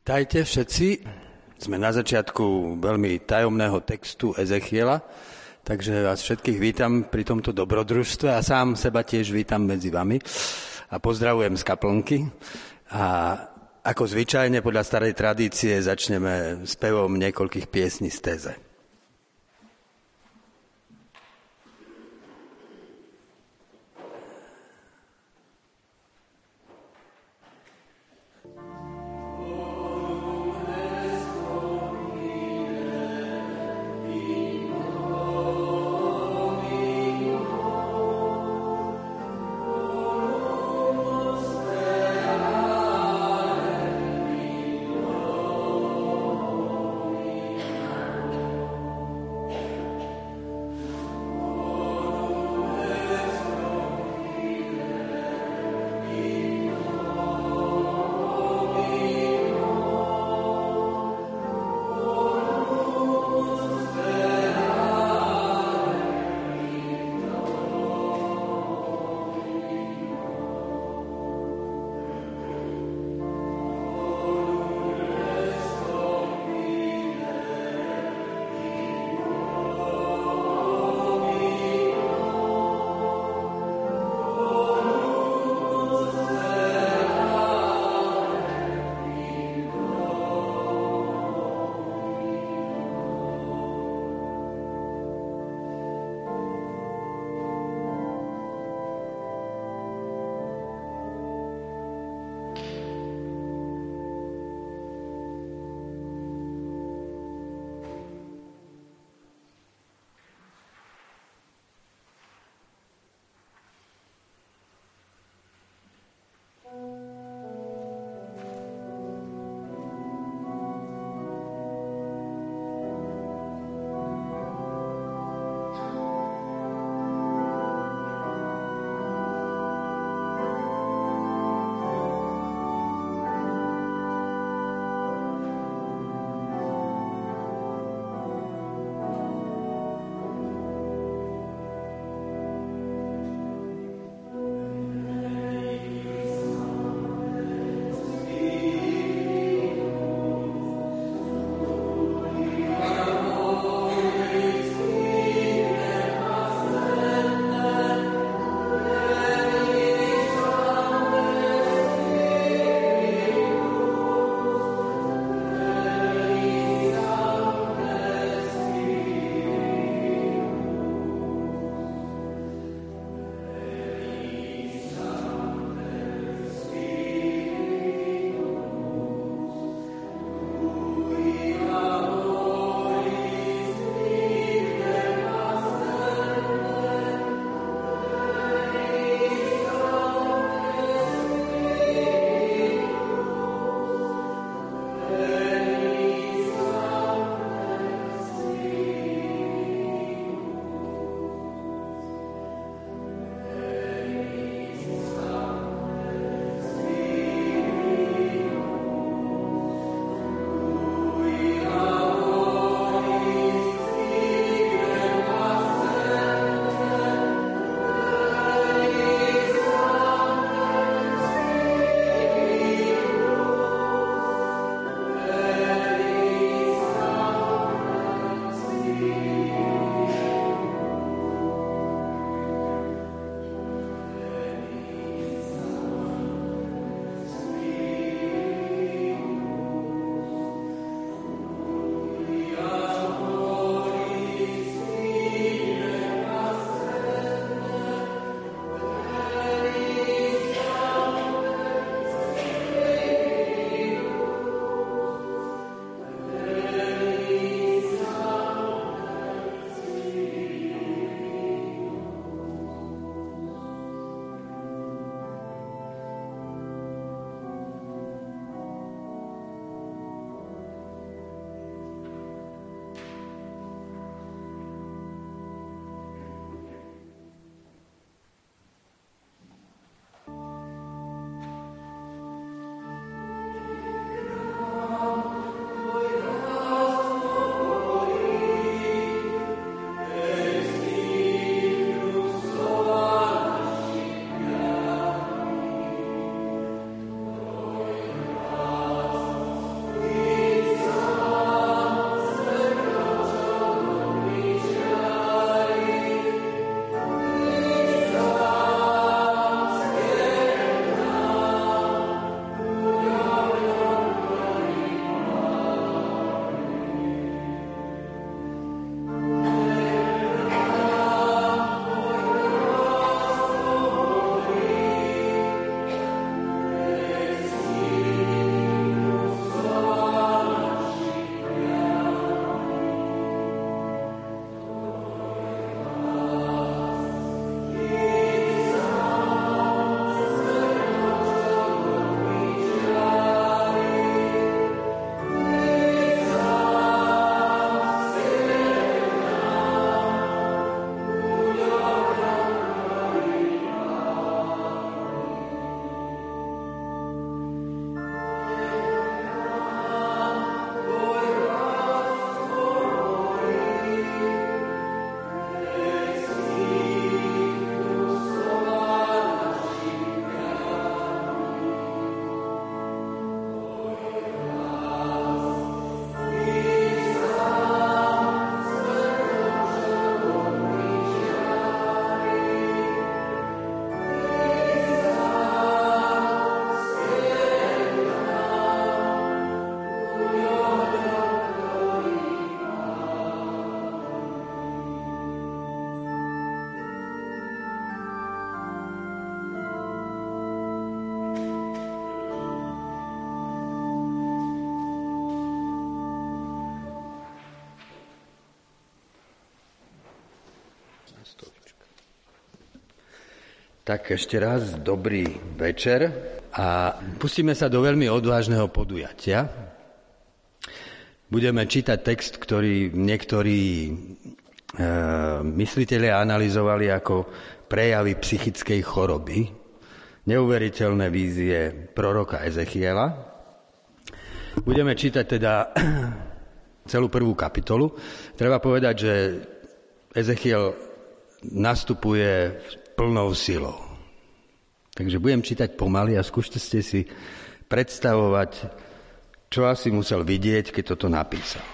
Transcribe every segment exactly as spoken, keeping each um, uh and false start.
Vitajte všetci. Sme na začiatku veľmi tajomného textu Ezechiela, takže vás všetkých vítam pri tomto dobrodružstve a sám seba tiež vítam medzi vami a pozdravujem z kaplnky. A ako zvyčajne podľa starej tradície začneme spevom niekoľkých piesní z téze. Tak ešte raz dobrý večer a pustíme sa do veľmi odvážneho podujatia. Budeme čítať text, ktorý niektorí e, myslitelia analyzovali ako prejavy psychickej choroby, neuveriteľné vízie proroka Ezechiela. Budeme čítať teda celú prvú kapitolu. Treba povedať, že Ezechiel nastupuje plnou silou. Takže budem čítať pomaly a skúšte ste si predstavovať, čo asi musel vidieť, keď toto napísal.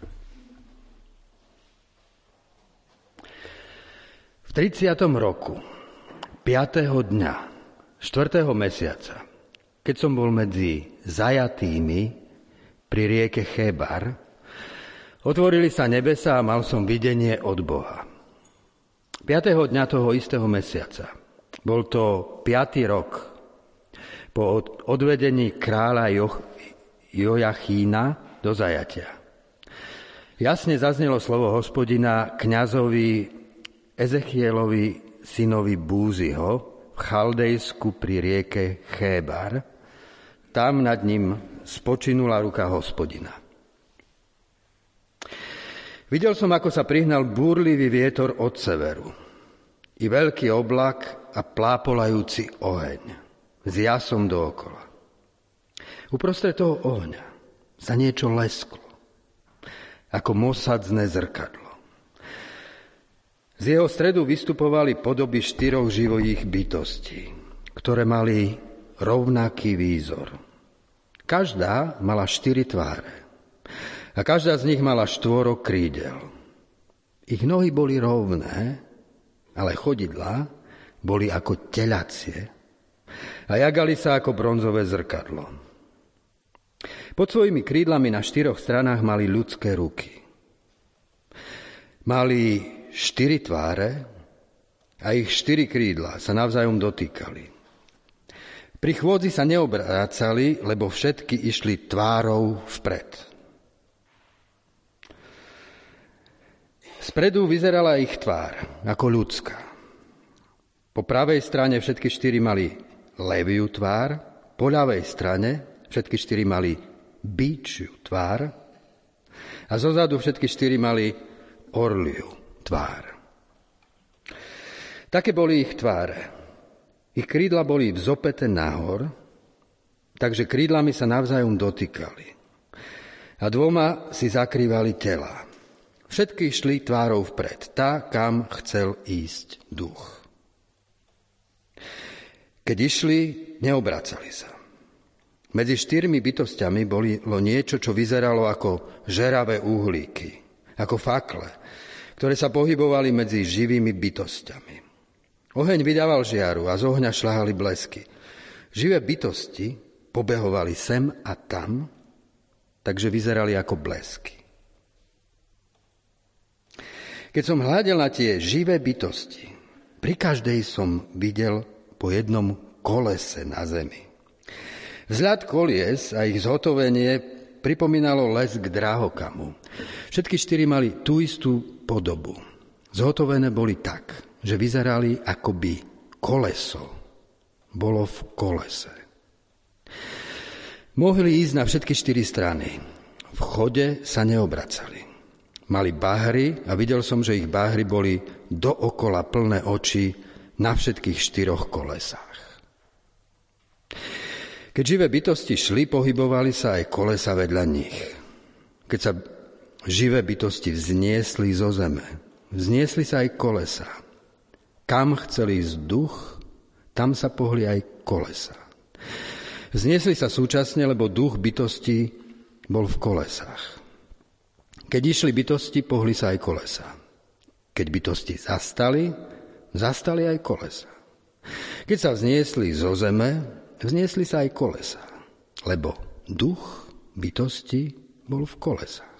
V tridsiatom roku, piateho dňa, štvrtého mesiaca, keď som bol medzi zajatými pri rieke Chebar, otvorili sa nebesá a mal som videnie od Boha. piateho dňa toho istého mesiaca, bol to piaty rok po odvedení kráľa jo- Jojachína do zajatia. Jasne zaznelo slovo Hospodina kňazovi Ezechielovi synovi Búziho v Chaldejsku pri rieke Chebar. Tam nad ním spočinula ruka Hospodina. Videl som, ako sa prihnal búrlivý vietor od severu i veľký oblak a plápolajúci oheň s jasom dookola. Uprostred toho ohňa sa niečo lesklo, ako mosadzné zrkadlo. Z jeho stredu vystupovali podoby štyroch živojích bytostí, ktoré mali rovnaký výzor. Každá mala štyri tváre a každá z nich mala štvoro krídel. Ich nohy boli rovné, ale chodidlá boli ako telacie a jagali sa ako bronzové zrkadlo. Pod svojimi krídlami na štyroch stranách mali ľudské ruky. Mali štyri tváre a ich štyri krídla sa navzájom dotýkali. Pri chôdzi sa neobrácali, lebo všetky išli tvárou vpred. Spredu vyzerala ich tvár ako ľudská. Po pravej strane všetky štyri mali leviu tvár, po ľavej strane všetky štyri mali bičiu tvár a zozadu všetky štyri mali orliu tvár. Také boli ich tváre. Ich krídla boli vzopäté nahor, takže krídlami sa navzájom dotýkali a dvoma si zakrývali tela. Všetky šli tvárou vpred, tá, kam chcel ísť duch. Keď išli, neobracali sa. Medzi štyrmi bytostiami bolo niečo, čo vyzeralo ako žeravé uhlíky, ako fakle, ktoré sa pohybovali medzi živými bytostiami. Oheň vydával žiaru a z ohňa šľahali blesky. Živé bytosti pobehovali sem a tam, takže vyzerali ako blesky. Keď som hľadel na tie živé bytosti, pri každej som videl po jednom kolese na zemi. Vzhľad kolies a ich zhotovenie pripomínalo lesk drahokamu. Všetky štyri mali tú istú podobu. Zhotovené boli tak, že vyzerali, akoby koleso bolo v kolese. Mohli ísť na všetky štyri strany. V chode sa neobracali. Mali bahry a videl som, že ich bahry boli dookola plné očí na všetkých štyroch kolesách. Keď živé bytosti šli, pohybovali sa aj kolesa vedľa nich. Keď sa živé bytosti vzniesli zo zeme, vzniesli sa aj kolesa. Kam chcel ísť duch, tam sa pohli aj kolesa. Vzniesli sa súčasne, lebo duch bytosti bol v kolesách. Keď išli bytosti, pohli sa aj kolesa. Keď bytosti zastali, zastali aj kolesa. Keď sa vzniesli zo zeme, vzniesli sa aj kolesa, lebo duch bytosti bol v kolesách.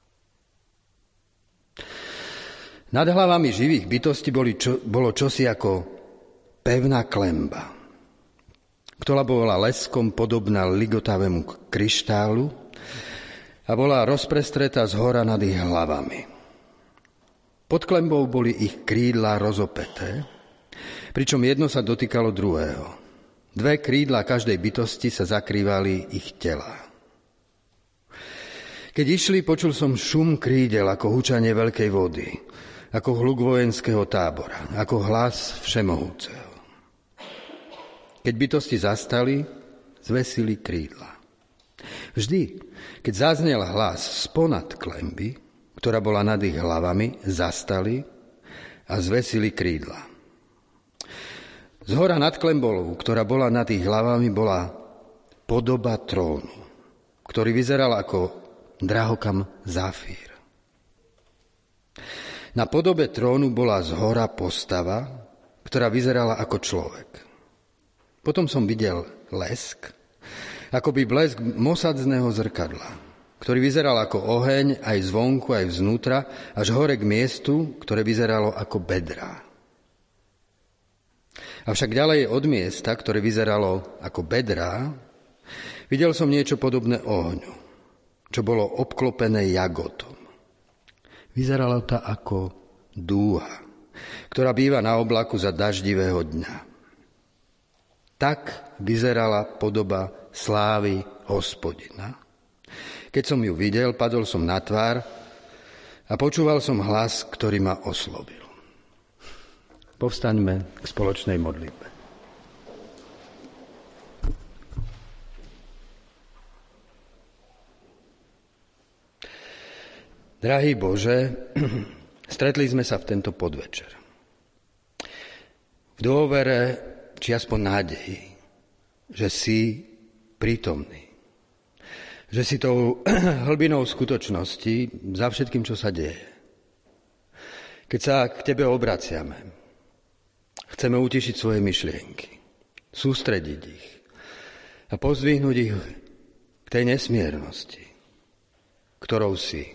Nad hlavami živých bytostí boli čo, bolo čosi ako pevná klemba, ktorá bola leskom podobná ligotavému kryštálu, a bola rozprestretá zhora nad ich hlavami. Pod klembou boli ich krídla rozopäté Pričom jedno sa dotýkalo druhého. Dve krídla každej bytosti sa zakrývali ich tela. Keď išli, počul som šum krídel ako hučanie veľkej vody, ako hluk vojenského tábora, ako hlas Všemohúceho. Keď bytosti zastali, zvesili krídla. Vždy, keď zaznel hlas sponad klenby, ktorá bola nad ich hlavami, zastali a zvesili krídla. Zhora nad klenbou, ktorá bola nad ich hlavami, bola podoba trónu, ktorý vyzeral ako drahokam zafír. Na podobe trónu bola zhora postava, ktorá vyzerala ako človek. Potom som videl lesk, akoby blesk mosadzného zrkadla, ktorý vyzeral ako oheň aj zvonku, aj vznútra, až hore k miestu, ktoré vyzeralo ako bedrá. Avšak ďalej od miesta, ktoré vyzeralo ako bedrá, videl som niečo podobné ohňu, čo bolo obklopené jagotom. Vyzeralo to ako dúha, ktorá býva na oblaku za daždivého dňa. Tak vyzerala podoba slávy Hospodina. Keď som ju videl, padol som na tvár a počúval som hlas, ktorý ma oslovil. Povstaňme k spoločnej modlitbe. Drahý Bože, stretli sme sa v tento podvečer. V dôvere, či aspoň nádeji, že si prítomný. Že si tou hlbinou skutočnosti za všetkým, čo sa deje. Keď sa k Tebe obraciame, chceme utišiť svoje myšlienky, sústrediť ich a pozdvihnúť ich k tej nesmiernosti, ktorou si.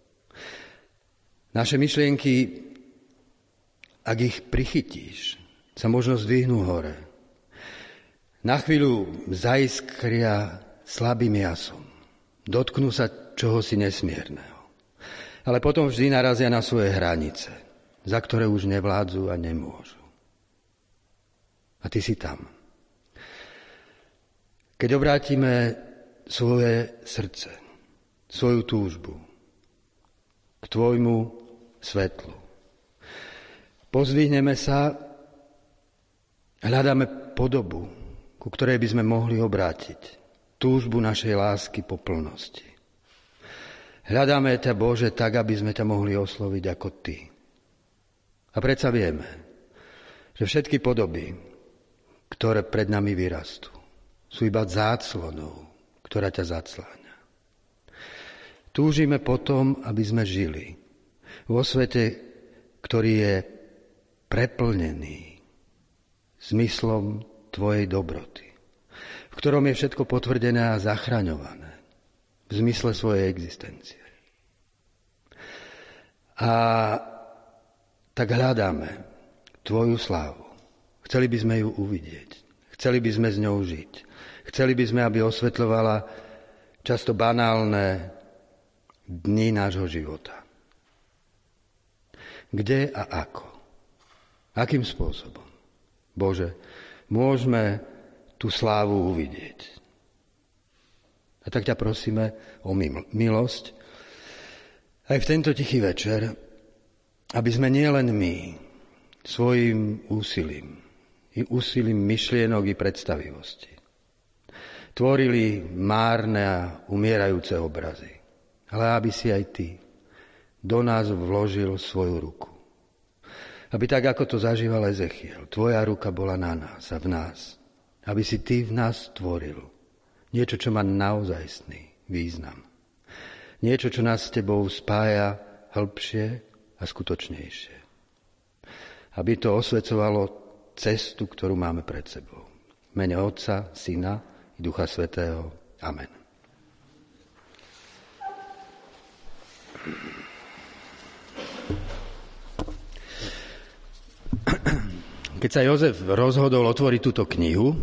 Naše myšlienky, ak ich prichytíš, sa možno zdvihnú hore. Na chvíľu zaiskria slabým jasom. Dotknú sa čohosi nesmierneho. Ale potom vždy narazia na svoje hranice, za ktoré už nevládzu a nemôžu. A Ty si tam. Keď obrátime svoje srdce, svoju túžbu k Tvojmu svetlu, pozdvihneme sa, hľadáme podobu, ku ktorej by sme mohli obrátiť túžbu našej lásky po plnosti. Hľadáme ťa, Bože, tak, aby sme ťa mohli osloviť ako Ty. A predsa vieme, že všetky podoby, ktoré pred nami vyrastú, sú iba záclonou, ktorá ťa zacláňa. Túžime potom, aby sme žili vo svete, ktorý je preplnený zmyslom Tvojej dobroty, v ktorom je všetko potvrdené a zachraňované v zmysle svojej existencie. A tak hľadáme Tvoju slávu. Chceli by sme ju uvidieť. Chceli by sme s ňou žiť. Chceli by sme, aby osvetľovala často banálne dni nášho života. Kde a ako? Akým spôsobom? Bože, môžeme tú slávu uvidieť. A tak ťa prosíme o milosť aj v tento tichý večer, aby sme nielen my svojim úsilím i úsilím myšlienok i predstavivosti tvorili márne a umierajúce obrazy, ale aby si aj Ty do nás vložil svoju ruku. Aby tak, ako to zažíval Ezechiel, Tvoja ruka bola na nás a v nás. Aby si Ty v nás tvoril niečo, čo má naozajstný význam. Niečo, čo nás s Tebou spája hĺbšie a skutočnejšie. Aby to osvecovalo cestu, ktorú máme pred sebou. V mene Otca, Syna i Ducha Svätého. Amen. Keď sa Jozef rozhodol otvoriť túto knihu,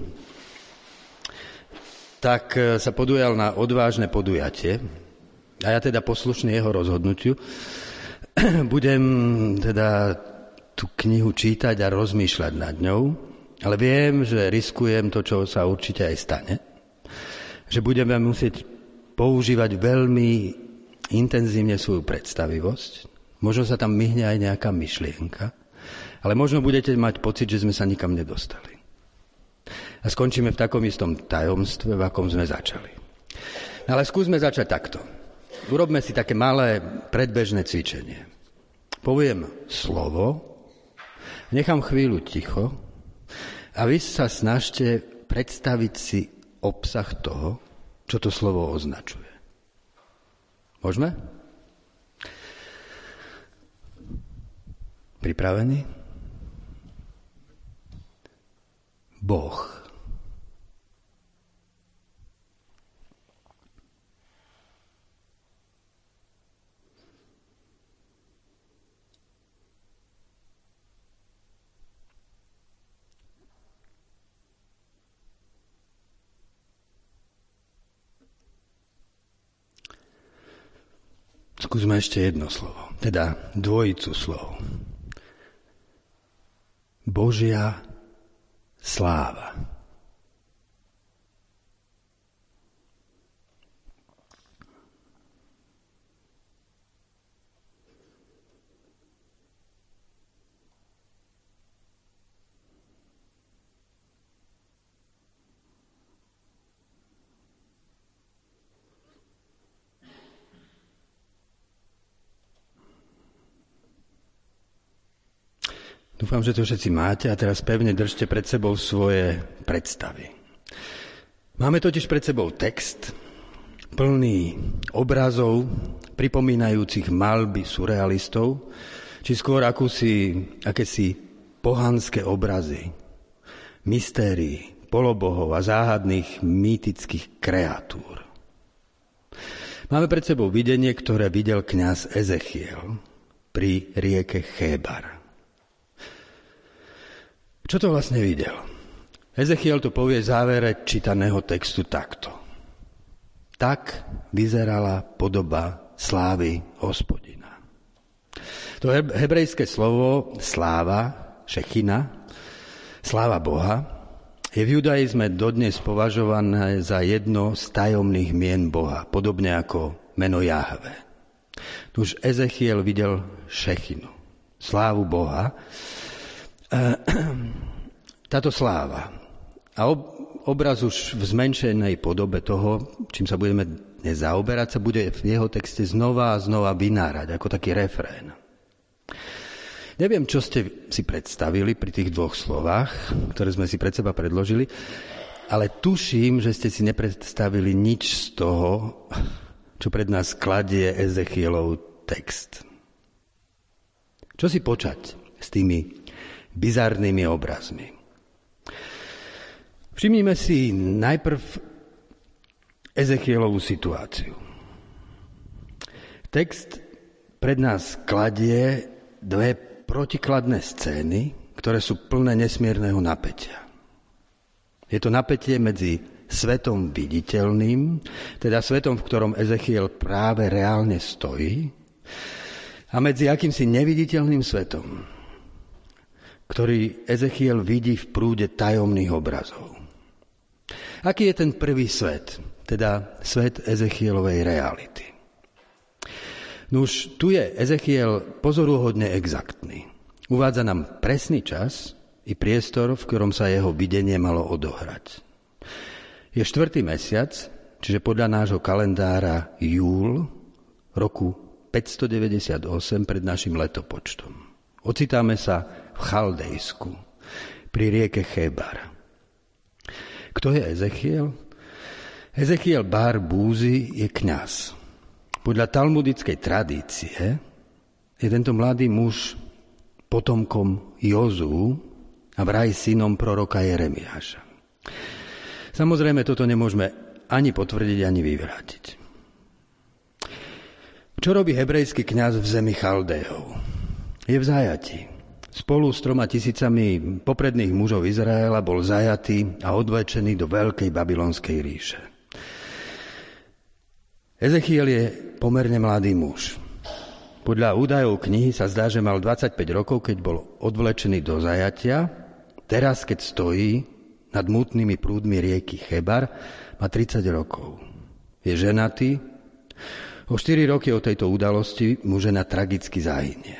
tak sa podujal na odvážne podujatie a ja teda poslušný jeho rozhodnutiu budem teda tú knihu čítať a rozmýšľať nad ňou, ale viem, že riskujem to, čo sa určite aj stane. Že budeme musieť používať veľmi intenzívne svoju predstavivosť. Možno sa tam myhne aj nejaká myšlienka, ale možno budete mať pocit, že sme sa nikam nedostali. A skončíme v takom istom tajomstve, v akom sme začali. Ale skúsme začať takto. Urobme si také malé predbežné cvičenie. Poviem slovo, nechám chvíľu ticho a vy sa snažte predstaviť si obsah toho, čo to slovo označuje. Môžeme? Pripravení? Boh. Skúsme ešte jedno slovo, teda dvojicu slov. Božia sláva. Dúfam, že to všetci máte a teraz pevne držte pred sebou svoje predstavy. Máme totiž pred sebou text plný obrazov, pripomínajúcich maľby surrealistov, či skôr akúsi, akési pohanské obrazy, mystérií, polobohov a záhadných mýtických kreatúr. Máme pred sebou videnie, ktoré videl kňaz Ezechiel pri rieke Chébar. Čo to vlastne videl? Ezechiel to povie v závere čítaného textu takto. Tak vyzerala podoba slávy Hospodina. To hebrejské slovo sláva, šechina, sláva Boha, je v judaizme dodnes považované za jedno z tajomných mien Boha, podobne ako meno Jahve. Už Ezechiel videl šechinu, slávu Boha. Táto sláva a obraz už v zmenšenej podobe toho, čím sa budeme dnes zaoberať, sa bude v jeho texte znova a znova vynárať, ako taký refrén. Neviem, čo ste si predstavili pri tých dvoch slovách, ktoré sme si pred seba predložili, ale tuším, že ste si nepredstavili nič z toho, čo pred nás kladie Ezechielov text. Čo si počať s tými bizarnými obrazmi? Všimnime si najprv Ezechielovú situáciu. Text pred nás kladie dve protikladné scény, ktoré sú plné nesmierneho napätia. Je to napätie medzi svetom viditeľným, teda svetom, v ktorom Ezechiel práve reálne stojí, a medzi akýmsi neviditeľným svetom, ktorý Ezechiel vidí v prúde tajomných obrazov. Aký je ten prvý svet, teda svet Ezechielovej reality? Nuž, tu je Ezechiel pozoruhodne exaktný. Uvádza nám presný čas i priestor, v ktorom sa jeho videnie malo odohrať. Je štvrtý mesiac, čiže podľa nášho kalendára júl roku päťstodeväťdesiatosem pred našim letopočtom. Ocitáme sa v Chaldejsku, pri rieke Chébar. Kto je Ezechiel? Ezechiel Bar Búzi je kňaz. Podľa talmudickej tradície je tento mladý muž potomkom Jozú a vraj synom proroka Jeremiáša. Samozrejme, toto nemôžeme ani potvrdiť, ani vyvrátiť. Čo robí hebrejský kňaz v zemi Chaldejov? Je v zajatí. Spolu s troma tisícami popredných mužov Izraela bol zajatý a odvlečený do veľkej babylonskej ríše. Ezechiel je pomerne mladý muž. Podľa údajov knihy sa zdá, že mal dvadsaťpäť rokov, keď bol odvlečený do zajatia. Teraz, keď stojí nad mútnymi prúdmi rieky Chebar, má tridsať rokov. Je ženatý. O štyri roky od tejto udalosti mu žena tragicky zahynie.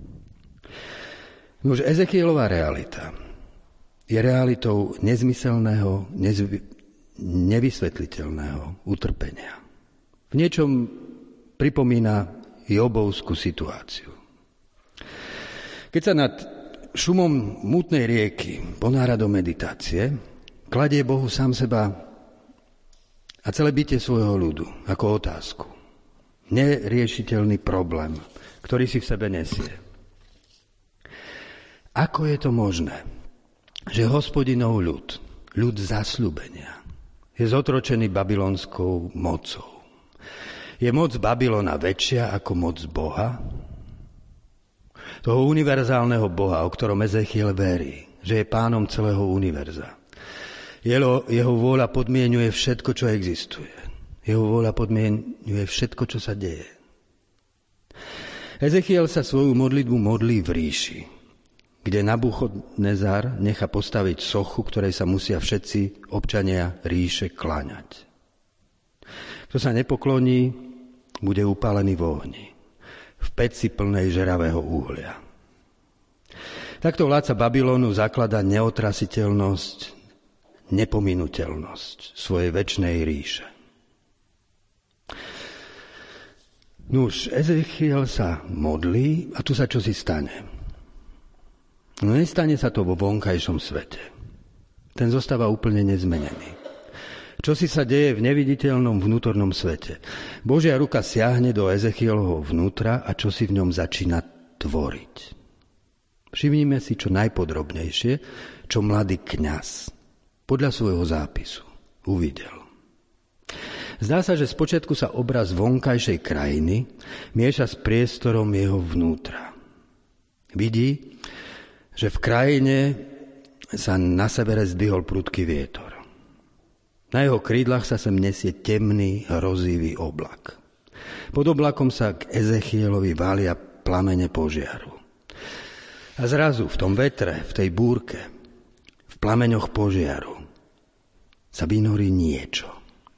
Už Ezechielová realita je realitou nezmyselného, nezvy, nevysvetliteľného utrpenia. V niečom pripomína Jobovskú situáciu. Keď sa nad šumom mútnej rieky ponára do meditácie, kladie Bohu sám seba a celé bytie svojho ľudu ako otázku. Neriešiteľný problém, ktorý si v sebe nesie. Ako je to možné, že Hospodinov ľud, ľud zasľúbenia, je zotročený babylonskou mocou? Je moc Babylona väčšia ako moc Boha? Toho univerzálneho Boha, o ktorom Ezechiel verí, že je pánom celého univerza. Jeho, jeho vôľa podmienuje všetko, čo existuje. Jeho vôľa podmienuje všetko, čo sa deje. Ezechiel sa svoju modlitbu modlí v ríši, kde Nabuchodnezar nechá postaviť sochu, ktorej sa musia všetci občania ríše kláňať. Kto sa nepokloní, bude upálený v ohni, v peci plnej žeravého uhlia. Takto vládca Babylonu zaklada neotrasiteľnosť, nepominuteľnosť svojej večnej ríše. Nuž, Ezechiel sa modlí a tu sa čosi stane. No nestane sa to vo vonkajšom svete. Ten zostáva úplne nezmenený. Čo si sa deje v neviditeľnom vnútornom svete? Božia ruka siahne do Ezechielovho vnútra a čo si v ňom začína tvoriť. Všimnime si čo najpodrobnejšie, čo mladý kňaz podľa svojho zápisu uvidel. Zdá sa, že spočiatku sa obraz vonkajšej krajiny mieša s priestorom jeho vnútra. Vidí, že v krajine sa na severe zdvihol prudký vietor. Na jeho krídlach sa sem nesie temný, hrozivý oblak. Pod oblakom sa k Ezechielovi vália plamene požiaru. A zrazu v tom vetre, v tej búrke, v plameňoch požiaru sa vynorí niečo.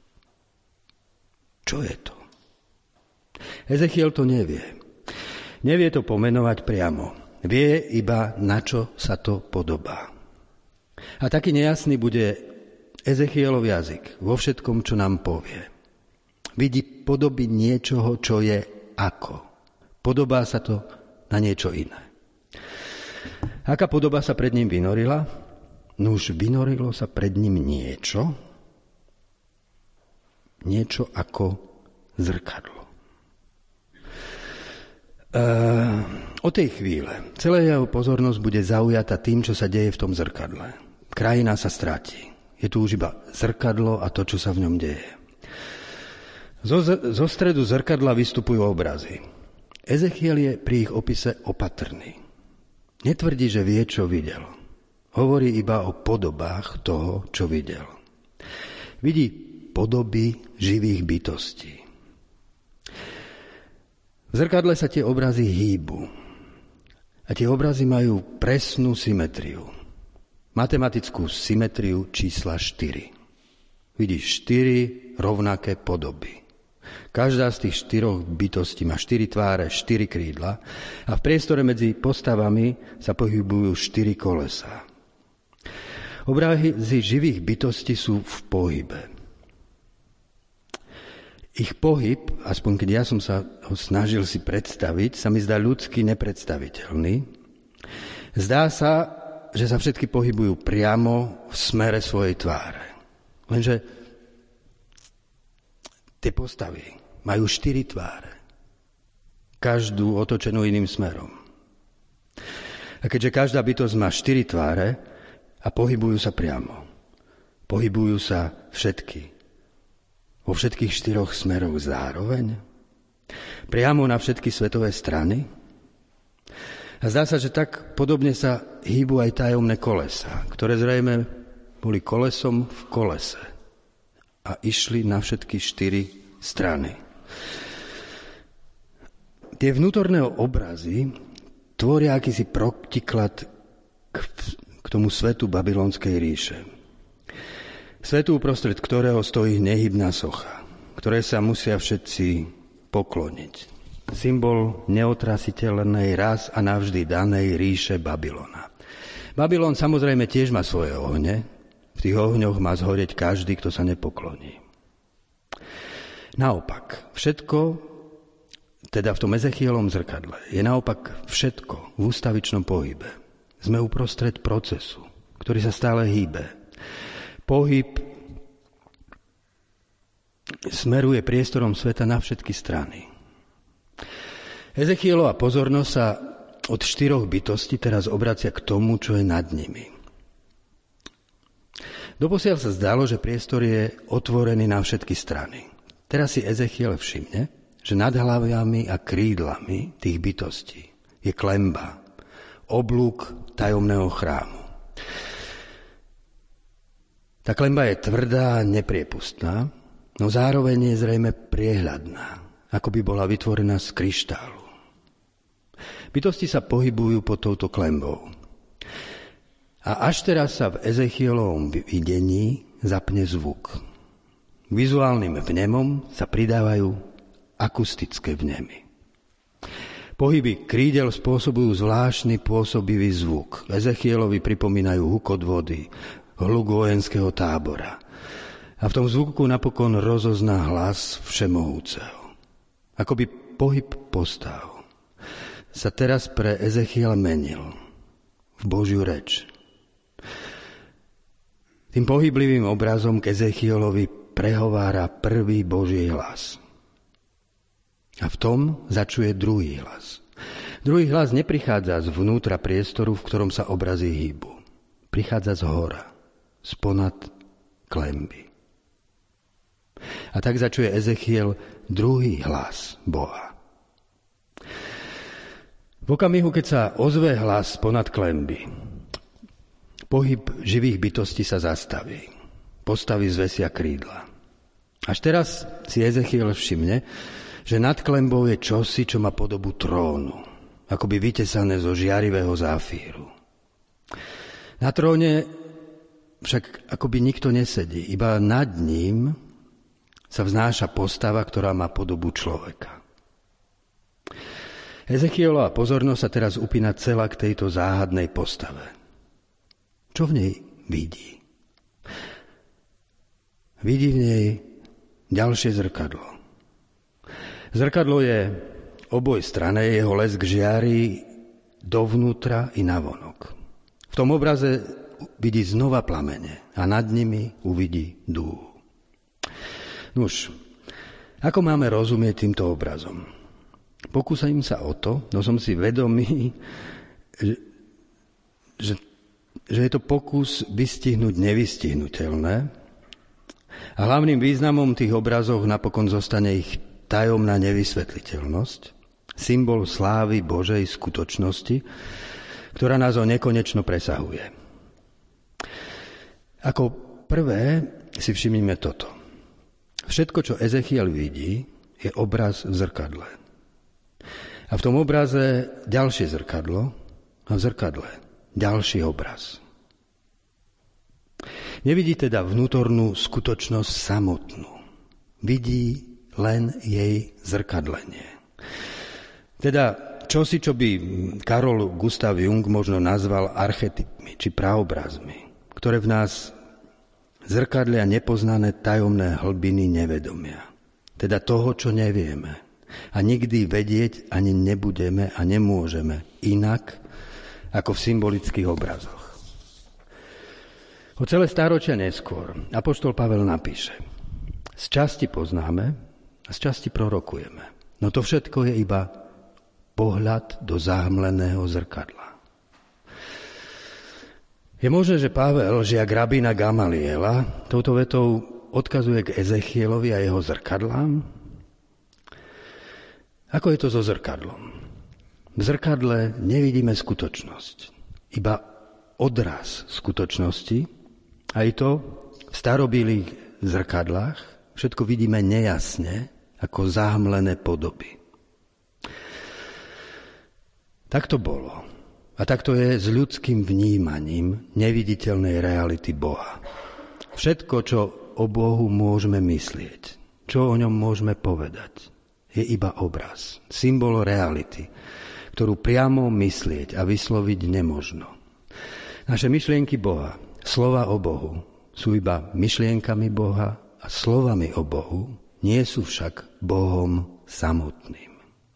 Čo je to? Ezechiel to nevie. Nevie to pomenovať priamo. Vie iba, na čo sa to podobá. A taký nejasný bude Ezechielov jazyk vo všetkom, čo nám povie. Vidí podoby niečoho, čo je ako. Podobá sa to na niečo iné. Aká podoba sa pred ním vynorila? No už vynorilo sa pred ním niečo, niečo ako zrkadlo. Uh, od tej chvíle celá jeho pozornosť bude zaujata tým, čo sa deje v tom zrkadle. Krajina sa stratí. Je tu už iba zrkadlo a to, čo sa v ňom deje. Zo, zo stredu zrkadla vystupujú obrazy. Ezechiel je pri ich opise opatrný. Netvrdí, že vie, čo videl. Hovorí iba o podobách toho, čo videl. Vidí podoby živých bytostí. V zrkadle sa tie obrazy hýbu. A tie obrazy majú presnú symetriu. Matematickú symetriu čísla štyri. Vidíš štyri rovnaké podoby. Každá z tých štyroch bytostí má štyri tváre, štyri krídla a v priestore medzi postavami sa pohybujú štyri kolesá. Obrazy živých bytostí sú v pohybe. Ich pohyb, aspoň keď ja som sa ho snažil si predstaviť, sa mi zdá ľudsky nepredstaviteľný. Zdá sa, že sa všetky pohybujú priamo v smere svojej tváre. Lenže tie postavy majú štyri tváre. Každú otočenú iným smerom. A keďže každá bytosť má štyri tváre a pohybujú sa priamo. Pohybujú sa všetky. Vo všetkých štyroch smeroch zároveň. Priamo na všetky svetové strany. A zdá sa, že tak podobne sa hýbu aj tajomné kolesá, ktoré zrejme boli kolesom v kolese a išli na všetky štyri strany. Tie vnútorné obrazy tvoria akýsi protiklad k, k tomu svetu babylonskej ríše. Svetu, uprostred ktorého stojí nehybná socha, ktoré sa musia všetci pokloniť. Symbol neotrasiteľnej raz a navždy danej ríše Babylona. Babylon samozrejme tiež má svoje ohne. V tých ohňoch má zhorieť každý, kto sa nepokloní. Naopak, všetko, teda v tom Ezechielovom zrkadle, je naopak všetko v ústavičnom pohybe. Sme uprostred procesu, ktorý sa stále hýbe. Pohyb smeruje priestorom sveta na všetky strany. Ezechielova pozornosť sa od štyroch bytostí teraz obracia k tomu, čo je nad nimi. Doposiaľ sa zdalo, že priestor je otvorený na všetky strany. Teraz si Ezechiel všimne, že nad hlavami a krídlami tých bytostí je klemba, oblúk tajomného chrámu. Tá klemba je tvrdá a nepriepustná, no zároveň je zrejme priehľadná, ako by bola vytvorená z kryštálu. Bytosti sa pohybujú pod touto klembou. A až teraz sa v Ezechielovom videní zapne zvuk. Vizuálnym vnemom sa pridávajú akustické vnemy. Pohyby krídel spôsobujú zvláštny pôsobivý zvuk. Ezechielovi pripomínajú hukot vody, hluk vojenského tábora. A v tom zvuku napokon rozozná hlas Všemohúceho. Akoby pohyb postav sa teraz pre Ezechiela menil v Božiu reč. Tým pohyblivým obrazom k Ezechielovi prehovára prvý Boží hlas. A v tom začuje druhý hlas. Druhý hlas neprichádza zvnútra priestoru, v ktorom sa obrazy hýbu. Prichádza z hora, sponad klemby. A tak začuje Ezechiel druhý hlas Boha. V okamihu, keď sa ozve hlas ponad klemby, pohyb živých bytostí sa zastaví. Postavy zvesia krídla. Až teraz si Ezechiel všimne, že nad klembou je čosi, čo má podobu trónu, akoby vytesané zo žiarivého záfíru. Na tróne však akoby nikto nesedí, iba nad ním sa vznáša postava, ktorá má podobu človeka. Ezechielova pozornosť sa teraz upína celá k tejto záhadnej postave. Čo v nej vidí? Vidí v nej ďalšie zrkadlo. Zrkadlo je oboj strane, jeho lesk žiari dovnútra i navonok. V tom obraze vidí znova plamene a nad nimi uvidí dúhu. Nuž, ako máme rozumieť týmto obrazom? Pokúsim sa o to, no som si vedomý, že, že, že je to pokus vystihnúť nevystihnuteľné a hlavným významom tých obrazov napokon zostane ich tajomná nevysvetliteľnosť, symbol slávy Božej skutočnosti, ktorá nás o nekonečno presahuje. Ako prvé si všimnime toto. Všetko, čo Ezechiel vidí, je obraz v zrkadle. A v tom obraze ďalšie zrkadlo a v zrkadle ďalší obraz. Nevidí teda vnútornú skutočnosť samotnú. Vidí len jej zrkadlenie. Teda čosi, čo by Carl Gustav Jung možno nazval archetypmi či praobrazmi, ktoré v nás zrkadlia nepoznané tajomné hlbiny nevedomia. Teda toho, čo nevieme. A nikdy vedieť ani nebudeme a nemôžeme inak, ako v symbolických obrazoch. O celé stáročia neskôr apoštol Pavel napíše: z časti poznáme a z časti prorokujeme. No to všetko je iba pohľad do zahmleného zrkadla. Je možné, že Pavel, žiak rabína Gamaliela, touto vetou odkazuje k Ezechielovi a jeho zrkadlám? Ako je to so zrkadlom? V zrkadle nevidíme skutočnosť, iba odraz skutočnosti. Aj to v starobilých zrkadlách všetko vidíme nejasne, ako zahmlené podoby. Tak to bolo. A takto je s ľudským vnímaním neviditeľnej reality Boha. Všetko, čo o Bohu môžeme myslieť, čo o ňom môžeme povedať, je iba obraz, symbol reality, ktorú priamo myslieť a vysloviť nemožno. Naše myšlienky Boha, slova o Bohu, sú iba myšlienkami Boha a slovami o Bohu, nie sú však Bohom samotným.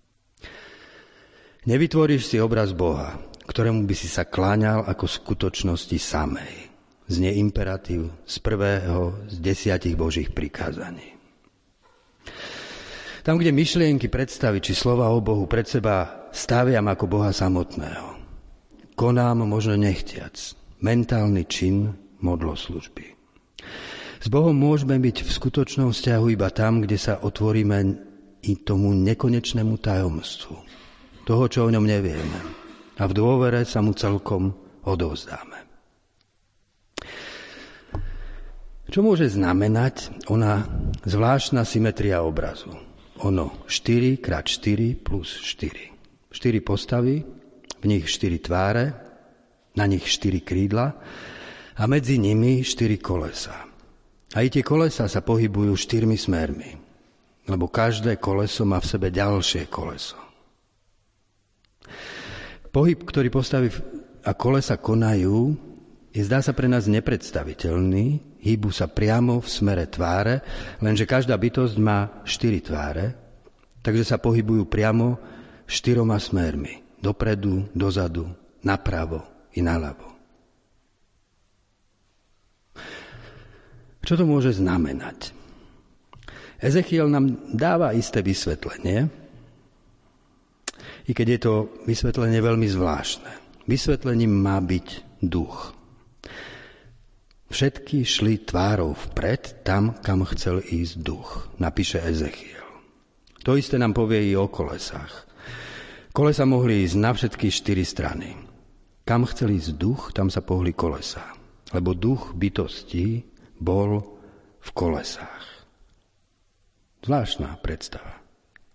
Nevytvoríš si obraz Boha, ktorému by si sa kláňal ako skutočnosti samej. Znie imperatív z prvého z desiatich Božích prikázaní. Tam, kde myšlienky, predstavy či slova o Bohu pred seba staviam ako Boha samotného, konám možno nechtiac mentálny čin modloslužby. S Bohom môžeme byť v skutočnom vzťahu iba tam, kde sa otvoríme i tomu nekonečnému tajomstvu, toho, čo o ňom nevieme, a v dôvere sa mu celkom odovzdáme. Čo môže znamenať ona zvláštna symetria obrazu? Ono štyri krát štyri plus štyri. štyri postavy, v nich štyri tváre, na nich štyri krídla a medzi nimi štyri kolesa. Aj tie kolesa sa pohybujú štyrmi smermi, lebo každé koleso má v sebe ďalšie koleso. Pohyb, ktorý postavy a kolesa konajú, je zdá sa pre nás nepredstaviteľný, hýbu sa priamo v smere tváre, lenže každá bytosť má štyri tváre, takže sa pohybujú priamo štyroma smermi, dopredu, dozadu, napravo i naľavo. Čo to môže znamenať? Ezechiel nám dáva isté vysvetlenie, i keď je to vysvetlenie veľmi zvláštne. Vysvetlením má byť duch. Všetky šli tvárou vpred, tam, kam chcel ísť duch, napíše Ezechiel. To isté nám povie i o kolesách. Kolesa mohli ísť na všetky štyri strany. Kam chcel ísť duch, tam sa pohli kolesá. Lebo duch bytosti bol v kolesách. Zvláštna predstava.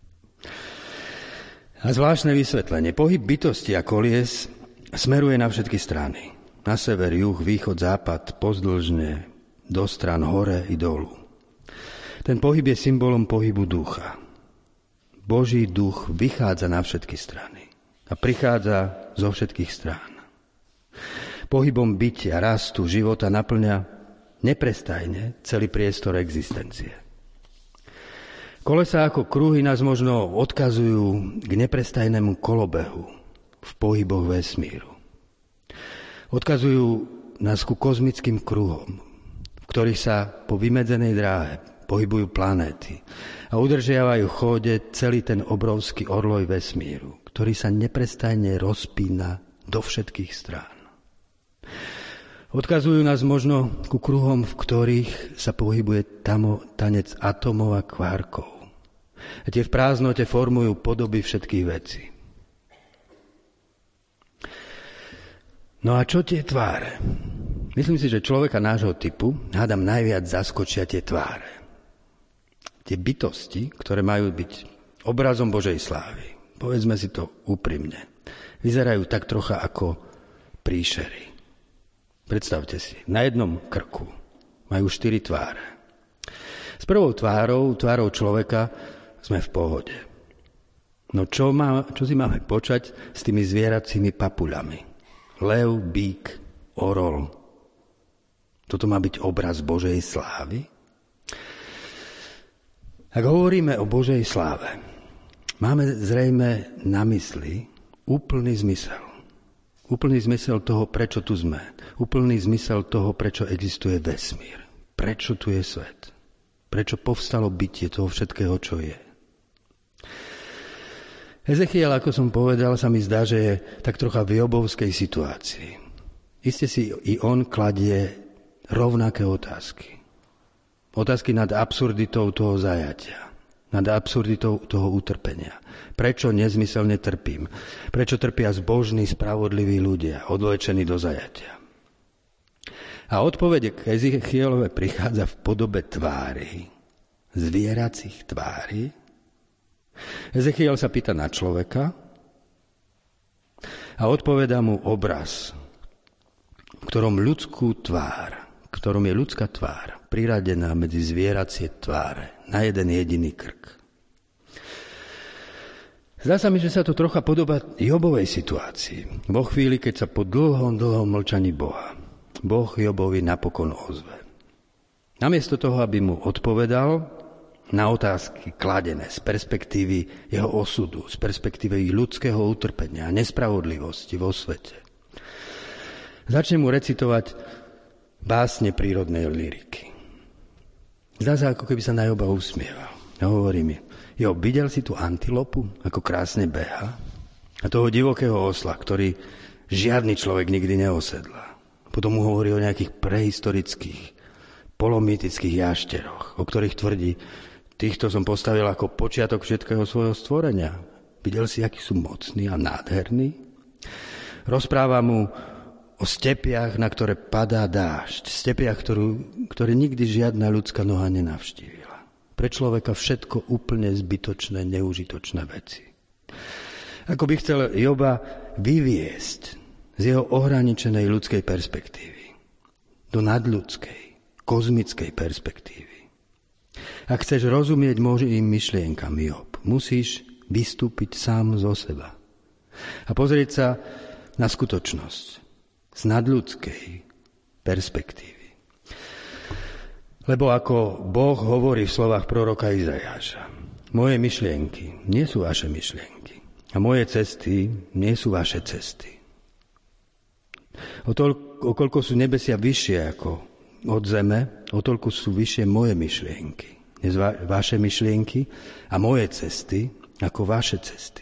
A zvláštne vysvetlenie. Pohyb bytosti a kolies smeruje na všetky strany. Na sever, juh, východ, západ, pozdĺžne, do stran, hore i dolu. Ten pohyb je symbolom pohybu ducha. Boží duch vychádza na všetky strany a prichádza zo všetkých strán. Pohybom bytia, rastu, života naplňa neprestajne celý priestor existencie. Kolesá ako kruhy nás možno odkazujú k neprestajnému kolobehu v pohyboch vesmíru. Odkazujú nás ku kozmickým kruhom, v ktorých sa po vymedzenej dráhe pohybujú planéty a udržiavajú v chóde celý ten obrovský orloj vesmíru, ktorý sa neprestajne rozpína do všetkých strán. Odkazujú nás možno ku kruhom, v ktorých sa pohybuje tamo tanec atomov a kvárkov. A tie v prázdnote formujú podoby všetkých vecí. No a čo tie tváre? Myslím si, že človeka nášho typu hádam najviac zaskočia tie tváre. Tie bytosti, ktoré majú byť obrazom Božej slávy. Povedzme si to úprimne. Vyzerajú tak trocha ako príšery. Predstavte si, na jednom krku majú štyri tváre. S prvou tvárou, tvárou človeka, sme v pohode. No čo, má, čo si máme počať s tými zvieracími papuľami? Lev, bík, orol. Toto má byť obraz Božej slávy? Ak hovoríme o Božej sláve, máme zrejme na mysli úplný zmysel. Úplný zmysel toho, prečo tu sme. Úplný zmysel toho, prečo existuje vesmír. Prečo tu je svet. Prečo povstalo bytie toho všetkého, čo je. Ezechiel, ako som povedal, sa mi zdá, že je tak trocha v jobovskej situácii. Iste si i on kladie rovnaké otázky. Otázky nad absurditou toho zajatia, nad absurditou toho utrpenia. Prečo nezmyselne trpím? Prečo trpia zbožní, spravodliví ľudia, odvlečení do zajatia? A odpovede k Ezechielovi prichádza v podobe tvári, zvieracích tvári. Ezechiel sa pýta na človeka A odpovedá mu obraz, v ktorom ľudskú tvár, v ktorom je ľudská tvár, priradená medzi zvieracie tváre, na jeden jediný krk. Zdá sa mi, že sa to trocha podobá Jobovej situácii. Vo chvíli, keď sa po dlhom, dlhom mlčaní Boha, Boh Jobovi napokon ozve. Namiesto toho, aby mu odpovedal na otázky kladené z perspektívy jeho osudu, z perspektívy ľudského utrpenia a nespravodlivosti vo svete, začne mu recitovať básne prírodnej lyriky. Zdá sa, ako keby sa na Joba usmieval. A hovorí mi, jo, videl si tú antilopu, ako krásne beha? A toho divokého osla, ktorý žiadny človek nikdy neosedlá. Potom mu hovorí o nejakých prehistorických, polomytických jašteroch, o ktorých tvrdí, týchto som postavil ako počiatok všetkého svojho stvorenia. Videl si, akí sú mocní a nádherní? Rozpráva mu o stepiach, na ktoré padá dážď. Stepiach, ktorú, ktoré nikdy žiadna ľudská noha nenavštívila. Pre človeka všetko úplne zbytočné, neužitočné veci. Ako by chcel Joba vyviesť z jeho ohraničenej ľudskej perspektívy do nadľudskej, kozmickej perspektívy. Ak chceš rozumieť Božím myšlienkam, Job, musíš vystúpiť sám zo seba a pozrieť sa na skutočnosť z nadľudskej perspektívy. Lebo ako Boh hovorí v slovách proroka Izajáša, moje myšlienky nie sú vaše myšlienky a moje cesty nie sú vaše cesty. O, toľko, o koľko sú nebesia vyššie ako od zeme, o toľko sú vyššie moje myšlienky, než va, vaše myšlienky a moje cesty ako vaše cesty.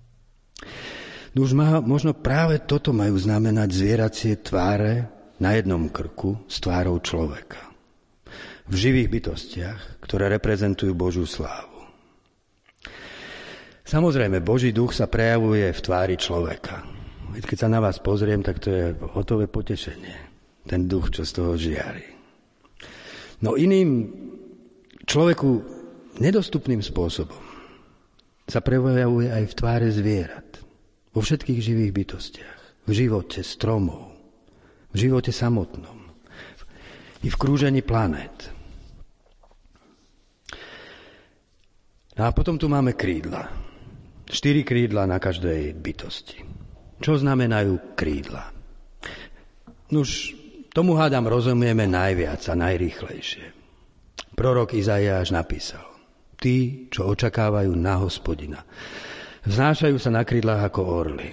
Už má, možno práve toto majú znamenať zvieracie tváre na jednom krku s tvárou človeka. V živých bytostiach, ktoré reprezentujú Božiu slávu. Samozrejme, Boží duch sa prejavuje v tvári človeka. Keď sa na vás pozriem, tak to je hotové potešenie. Ten duch, čo z toho žiari. No iným človeku nedostupným spôsobom sa prejavuje aj v tváre zvierat. Vo všetkých živých bytostiach. V živote stromov. V živote samotnom. I v krúžení planét. No a potom tu máme krídla. Štyri krídla na každej bytosti. Čo znamenajú krídla? Nuž, tomu hádam rozumieme najviac a najrýchlejšie. Prorok Izajáš napísal, tí, čo očakávajú na Hospodina, vznášajú sa na krídlach ako orly.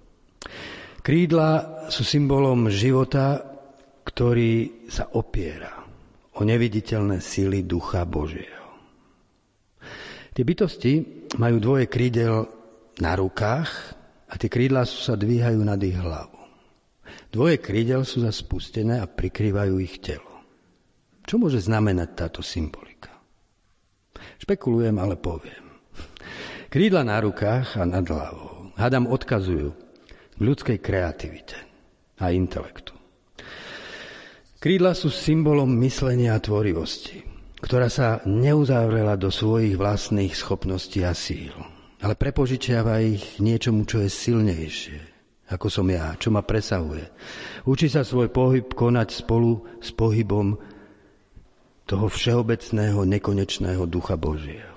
Krídla sú symbolom života, ktorý sa opiera o neviditeľné sily Ducha Božieho. Tie bytosti majú dvoje krídel na rukách a tie krídla sa dvíhajú nad ich hlavu. Dvoje krídel sú zaspustené a prikrývajú ich telo. Čo môže znamenať táto symbolika? Špekulujem, ale poviem. Krídla na rukách a nad hlavou, hádam, odkazujú k ľudskej kreativite a intelektu. Krídla sú symbolom myslenia a tvorivosti, ktorá sa neuzavrela do svojich vlastných schopností a síl, ale prepožičiava ich niečomu, čo je silnejšie, ako som ja, čo ma presahuje. Učí sa svoj pohyb konať spolu s pohybom toho všeobecného, nekonečného Ducha Božieho.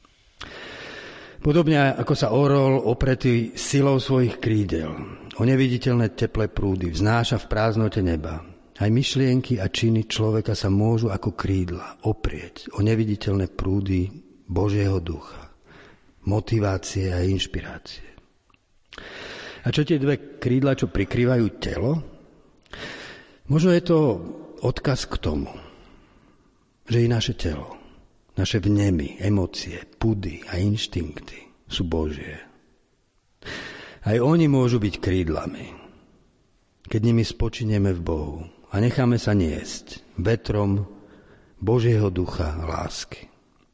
Podobne ako sa orol opretý silou svojich krídel o neviditeľné teplé prúdy vznáša v prázdnote neba, aj myšlienky a činy človeka sa môžu ako krídla oprieť o neviditeľné prúdy Božieho ducha, motivácie a inšpirácie. A čo tie dve krídla, čo prikrývajú telo? Možno je to odkaz k tomu, že i naše telo, naše vnemy, emócie, pudy a inštinkty sú Božie. Aj oni môžu byť krídlami, keď nimi spočineme v Bohu a necháme sa niesť vetrom Božieho ducha lásky.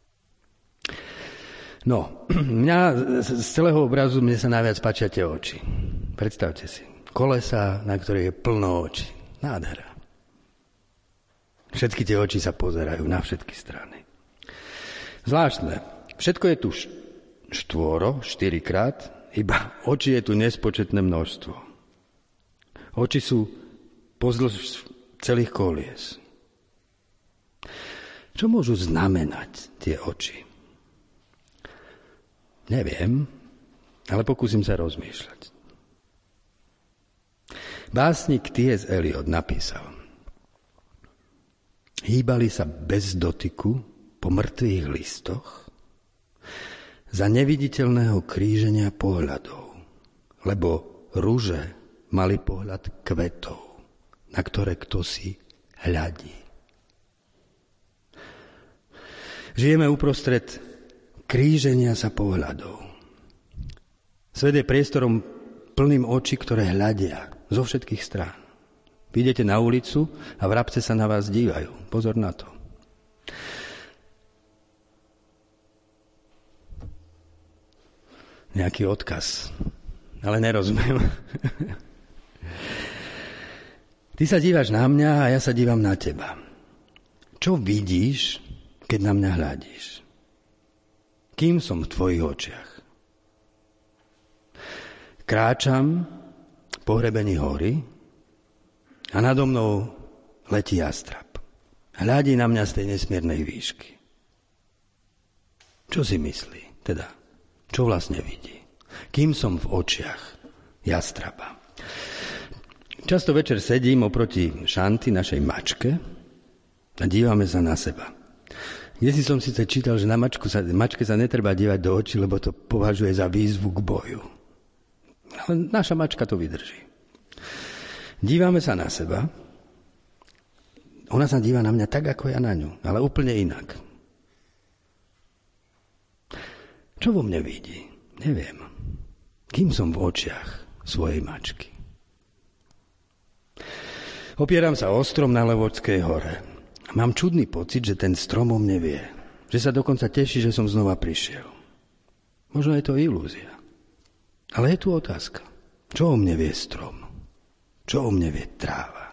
No, mňa z celého obrazu mne sa najviac páčia tie oči. Predstavte si, kolesa, na ktorých je plno očí. Nádhera. Všetky tie oči sa pozerajú na všetky strany. Zvláštne. Všetko je tu štvoro, štyrikrát, iba oči je tu nespočetné množstvo. Oči sú pozdĺž celých kolies. Čo môžu znamenať tie oči? Neviem, ale pokúsim sa rozmýšľať. Básnik T S. Eliot napísal: hýbali sa bez dotyku po mŕtvych listoch za neviditeľného kríženia pohľadov, lebo ruže mali pohľad kvetov, na ktoré ktosi hľadí. Žijeme uprostred kríženia sa pohľadov. Svet je priestorom plným očí, ktoré hľadia zo všetkých strán. Vyjdete na ulicu a vrabce sa na vás dívajú. Pozor na to. Nejaký odkaz, ale nerozumiem. Ty sa dívaš na mňa a ja sa dívam na teba. Čo vidíš, keď na mňa hľadíš? Kým som v tvojich očiach? Kráčam pohrebení hory a nado mnou letí jastrab. Hľadí na mňa z tej nesmiernej výšky. Čo si myslí? Teda, čo vlastne vidí? Kým som v očiach jastraba? Často večer sedím oproti Šanty, našej mačke, a dívame sa na seba. Dnes som síce čítal, že na mačku sa, mačke sa netreba dívať do očí, lebo to považuje za výzvu k boju. Ale naša mačka to vydrží. Dívame sa na seba. Ona sa díva na mňa tak, ako ja na ňu, ale úplne inak. Čo vo mne vidí? Neviem. Kým som v očiach svojej mačky? Opieram sa o strom na Levočskej hore. Mám čudný pocit, že ten strom o mne vie. Že sa dokonca teší, že som znova prišiel. Možno je to ilúzia. Ale je tu otázka. Čo o mne vie strom? Čo o mne vie tráva?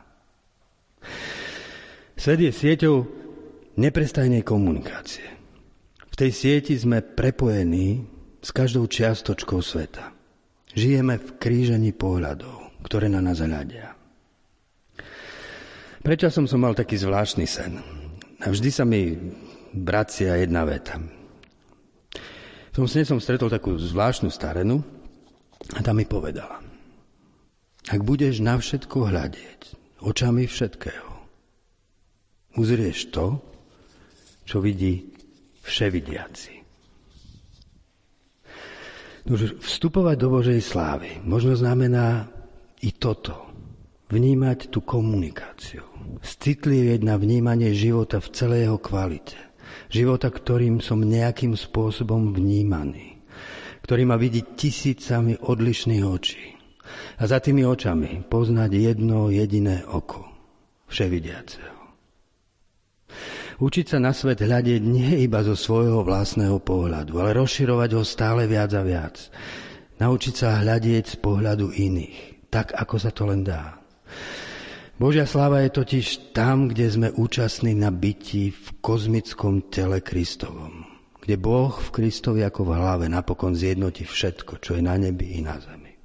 Svet je sieťou neprestajnej komunikácie. V tej sieti sme prepojení s každou čiastočkou sveta. Žijeme v krížení pohľadov, ktoré na nás hľadia. Predčasom som mal taký zvláštny sen. A vždy sa mi vracia jedna veta. V tom sne som stretol takú zvláštnu starenu a tá mi povedala: ak budeš na všetko hľadieť očami všetkého, uzrieš to, čo vidí vševidiaci. Vstupovať do Božej slávy možno znamená i toto. Vnímať tú komunikáciu. Citlivieť na vnímanie života v celej jeho kvalite. Života, ktorým som nejakým spôsobom vnímaný. Ktorý ma vidí tisícami odlišných očí. A za tými očami poznať jedno jediné oko. Vševidiaceho. Učiť sa na svet hľadieť nie iba zo svojho vlastného pohľadu, ale rozširovať ho stále viac a viac. Naučiť sa hľadieť z pohľadu iných, tak ako sa to len dá. Božia sláva je totiž tam, kde sme účastní na bytí v kozmickom tele Kristovom, kde Boh v Kristovi ako v hlave napokon zjednotí všetko, čo je na nebi i na zemi.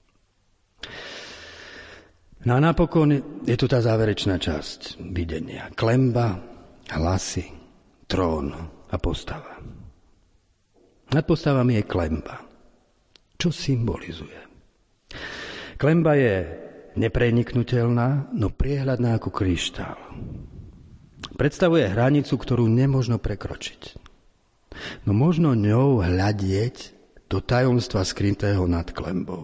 No a napokon je tu tá záverečná časť videnia. Klemba, hlasy, trón a postava. Nad postavami je klemba. Čo symbolizuje? Klemba je nepreniknutelná, no priehľadná ako kryštál. Predstavuje hranicu, ktorú nemožno prekročiť. No možno ňou hľadieť do tajomstva skrytého nad klembou.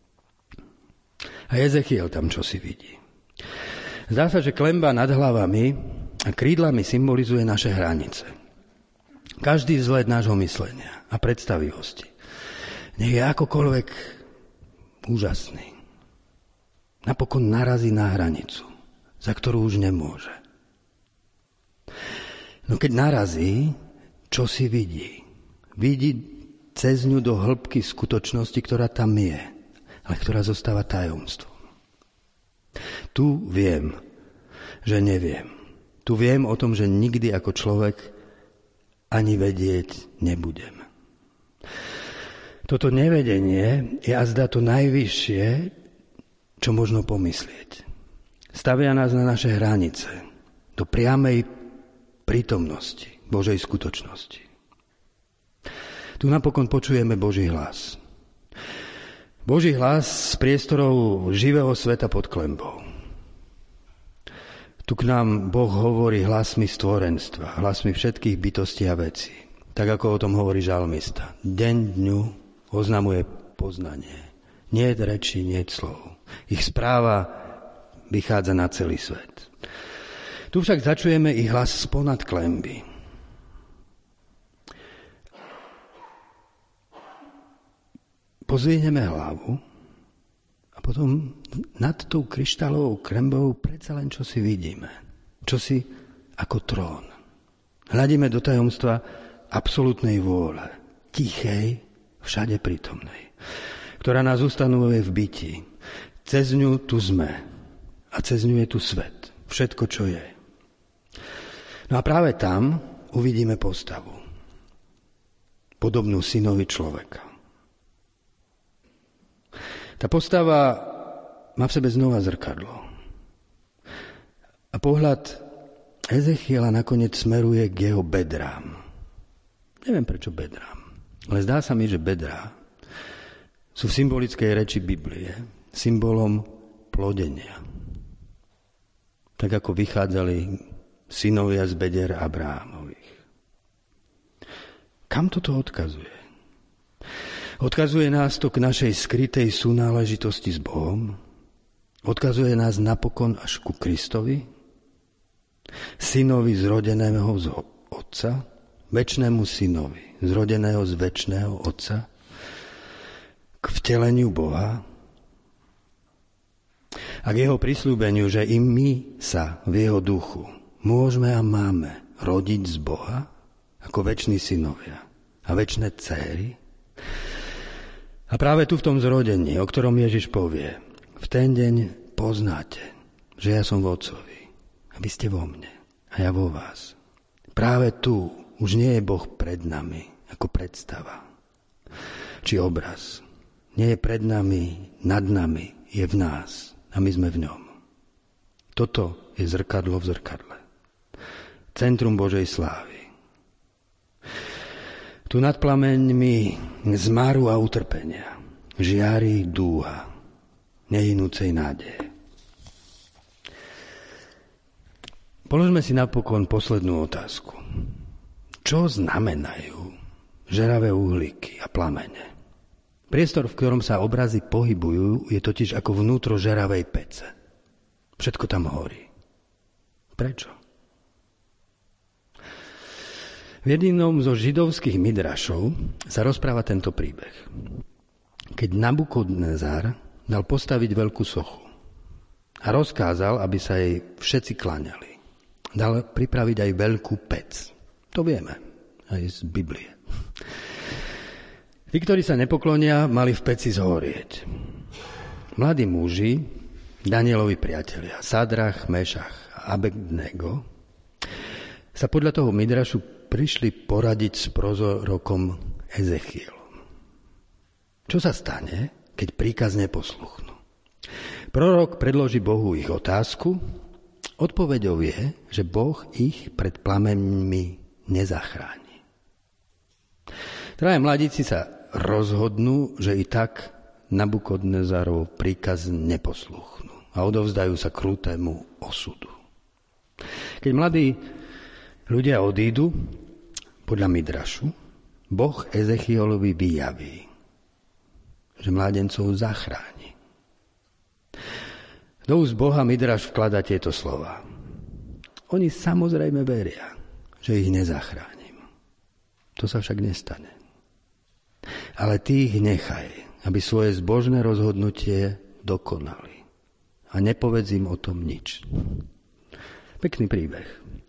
A Ezechiel tam čosi vidí. Zdá sa, že klemba nad hlavami a krídlami symbolizuje naše hranice. Každý vzhled nášho myslenia a predstavivosti nech je akokoľvek úžasný. Napokon narazí na hranicu, za ktorú už nemôže. No keď narazí, čo si vidí? Vidí cez ňu do hĺbky skutočnosti, ktorá tam je, ale ktorá zostáva tajomstvom. Tu viem, že neviem. Tu viem o tom, že nikdy ako človek ani vedieť nebudem. Toto nevedenie je azda to najvyššie, čo možno pomyslieť. Stavia nás na naše hranice, do priamej prítomnosti Božej skutočnosti. Tu napokon počujeme Boží hlas. Boží hlas z priestorov živého sveta pod klenbou. Tu k nám Boh hovorí hlasmi stvorenstva, hlasmi všetkých bytostí a vecí. Tak ako o tom hovorí žalmista. Deň dňu oznamuje poznanie. Nie je reči, nie je slov. Ich správa vychádza na celý svet. Tu však začujeme ich hlas sponad klenby. Pozvihneme hlavu a potom nad tou kryštálovou klenbou predsa len čosi vidíme. Čosi ako trón. Hľadíme do tajomstva absolútnej vôle, tichej, všade prítomnej, ktorá nás ustanovuje v byti. Cez ňu tu sme a cez ňu je tu svet. Všetko, čo je. No a práve tam uvidíme postavu. Podobnú synovi človeka. Tá postava má v sebe znova zrkadlo. A pohľad Ezechiela nakoniec smeruje k jeho bedrám. Neviem prečo bedrám, ale zdá sa mi, že bedrá sú v symbolickej reči Biblie symbolom plodenia. Tak ako vychádzali synovia z bedier Abrahámových. Kam toto odkazuje? Odkazuje nás to k našej skrytej súnáležitosti s Bohom. Odkazuje nás napokon až ku Kristovi, synovi zrodeného z Otca, večnému synovi, zrodeného z večného Otca, k vteleniu Boha a k jeho prisľúbeniu, že i my sa v jeho duchu môžeme a máme rodiť z Boha ako veční synovia a večné dcéry. A práve tu v tom zrodení, o ktorom Ježiš povie, v ten deň poznáte, že ja som v Otcovi a vy ste vo mne a ja vo vás. Práve tu už nie je Boh pred nami ako predstava či obraz. Nie je pred nami, nad nami, je v nás a my sme v ňom. Toto je zrkadlo v zrkadle. Centrum Božej slávy. Tu nad plameňmi zmaru a utrpenia žiari dúha nehynúcej nádeje. Položme si napokon poslednú otázku. Čo znamenajú žeravé uhlíky a plamene? Priestor, v ktorom sa obrazy pohybujú, je totiž ako vnútro žeravej pece. Všetko tam horí. Prečo? V jednom zo židovských midrašov sa rozpráva tento príbeh. Keď Nabukadnezar dal postaviť veľkú sochu a rozkázal, aby sa jej všetci kláňali. Dal pripraviť aj veľkú pec. To vieme aj z Biblie. Tí, ktorí sa nepoklonia, mali v peci zhorieť. Mladí muži, Danielovi priatelia, Sadrach, Mešach a Abednego, sa podľa toho midrašu prišli poradiť s prorokom Ezechielom. Čo sa stane, keď príkaz neposluchnú? Prorok predloží Bohu ich otázku. Odpoveďou je, že Boh ich pred plameňmi nezachráni. Traja mladíci sa rozhodnú, že i tak Nabukadnezarov príkaz neposlúchnú a odovzdajú sa krutému osudu. Keď mladí ľudia odídu, podľa midrašu, Boh Ezechielovi vyjaví, že mládencov zachráni. Do úst Boha midraš vklada tieto slova. Oni samozrejme veria, že ich nezachránim. To sa však nestane. Ale ty ich nechaj, aby svoje zbožné rozhodnutie dokonali. A nepovedz im o tom nič. Pekný príbeh.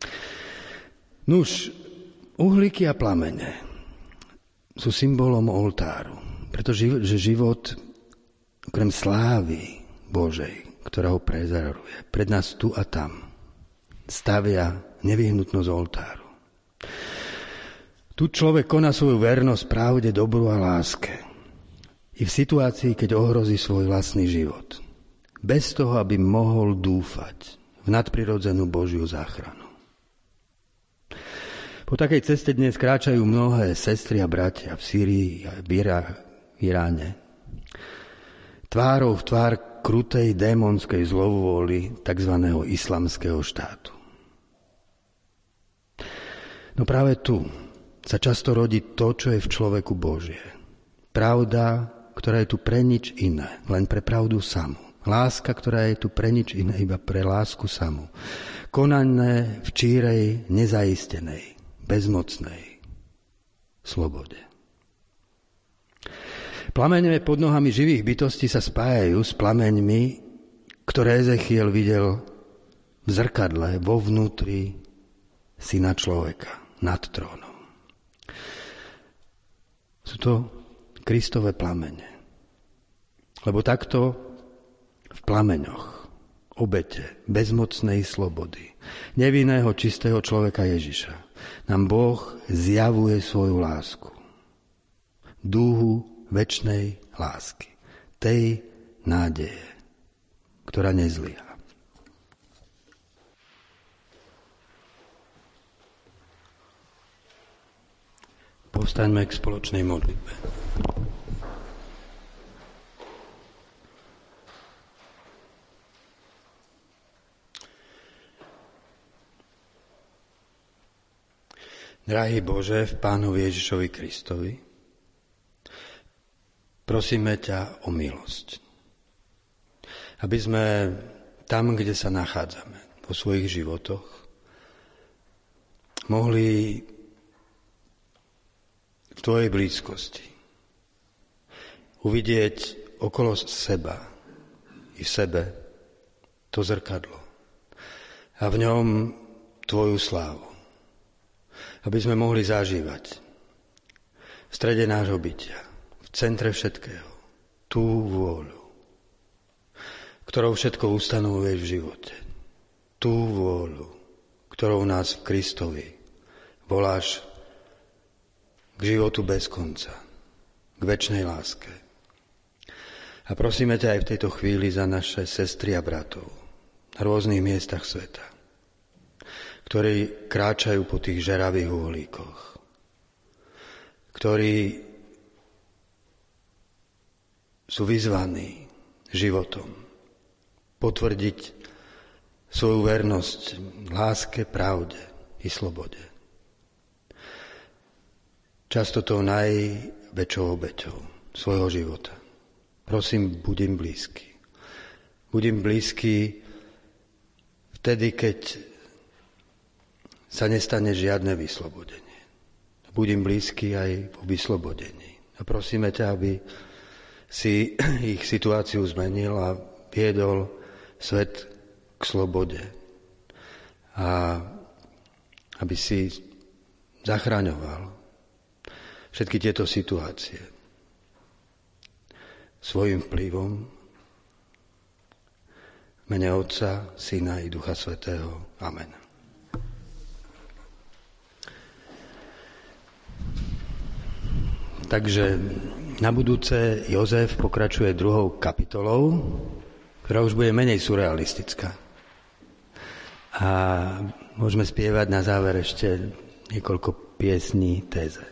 Nuž, uhlíky a plamene sú symbolom oltáru, pretože život, okrem slávy Božej, ktorá ho prezeruje, pred nás tu a tam stavia nevyhnutnosť oltáru. Tu človek koná svoju vernosť pravde, dobru a láske. I v situácii, keď ohrozí svoj vlastný život. Bez toho, aby mohol dúfať v nadprirodzenú Božiu záchranu. Po takej ceste dnes kráčajú mnohé sestry a bratia v Sýrii a v Iráne. Tvárou v tvár krutej démonskej zlovôli tzv. Islamského štátu. No práve tu sa často rodí to, čo je v človeku Božie. Pravda, ktorá je tu pre nič iné, len pre pravdu samú. Láska, ktorá je tu pre nič iné, iba pre lásku samú. Konané v čírej, nezaistenej, bezmocnej slobode. Plameňe pod nohami živých bytostí sa spájajú s plameňmi, ktoré Ezechiel videl v zrkadle vo vnútri syna človeka nad trónom. Sú to Kristove plamene. Lebo takto v plameňoch obete bezmocnej slobody nevinného čistého človeka Ježiša nám Boh zjavuje svoju lásku. Dúhu večnej lásky. Tej nádeje, ktorá nezlyhá. Povstaňme k spoločnej modlitbe. Drahý Bože, v Pánovi Ježišovi Kristovi, prosíme ťa o milosť. Aby sme tam, kde sa nachádzame, vo svojich životoch, mohli v tvojej blízkosti uvidieť okolo seba i v sebe to zrkadlo a v ňom tvoju slávu. Aby sme mohli zažívať v strede nášho bytia, v centre všetkého, tú vôľu, ktorou všetko ustanovuješ v živote. Tú vôľu, ktorou nás v Kristovi voláš k životu bez konca, k večnej láske. A prosíme ťa aj v tejto chvíli za naše sestry a bratov na rôznych miestach sveta, ktorí kráčajú po tých žeravých uhlíkoch, ktorí sú vyzvaní životom potvrdiť svoju vernosť láske, pravde i slobode. Často tou najväčšou obeťou svojho života. Prosím, buď im blízky. Buď im blízky vtedy, keď sa nestane žiadne vyslobodenie. Buď im blízky aj po vyslobodení. A prosíme ťa, aby si ich situáciu zmenil a viedol svet k slobode. A aby si zachraňoval všetky tieto situácie svojim vplyvom v mene Otca, Syna i Ducha Svätého. Amen. Takže na budúce Jozef pokračuje druhou kapitolou, ktorá už bude menej surrealistická. A môžeme spievať na záver ešte niekoľko piesní téze.